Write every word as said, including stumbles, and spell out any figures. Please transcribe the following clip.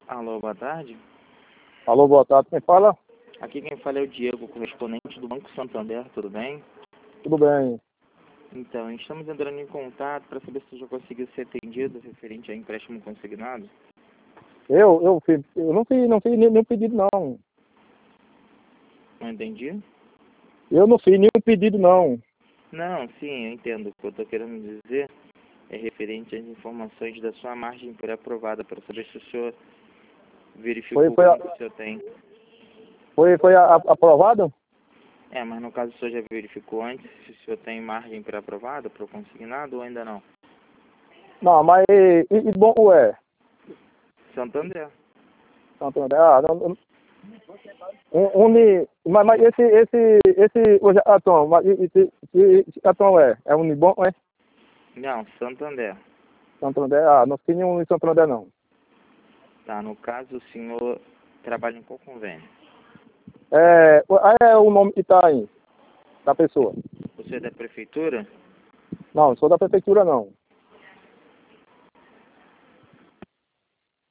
Alô, boa tarde. Alô, boa tarde, quem fala? Aqui quem fala é o Diego, correspondente do Banco Santander, tudo bem? Tudo bem. Então, estamos entrando em contato para saber se já conseguiu ser atendido referente a empréstimo consignado. Eu, eu, fiz, eu não fiz, não fiz nenhum pedido, não. Não entendi? Eu não fiz nenhum pedido, não. Não, sim, eu entendo. O que eu estou querendo dizer é referente às informações da sua margem pré-aprovada, para saber se o senhor verificou Foi, foi, a- quanto o senhor tem. foi, foi a- a- aprovado? É, mas no caso o senhor já verificou antes se o senhor tem margem pré-aprovada para o consignado ou ainda não? Não, mas e, e bom é? Santander. Santander, ah, não, não, um, um, de- mas, mas esse, esse, esse, hoje, Atom, mas esse, esse, Atom é? É Unibom, é? Não, Santander. Santander, ah, não fiz nenhum em Santander, não. Tá, no caso o senhor trabalha em qual convênio? É, é o nome que tá aí, da pessoa. Você é da prefeitura? Não, não sou da prefeitura, não.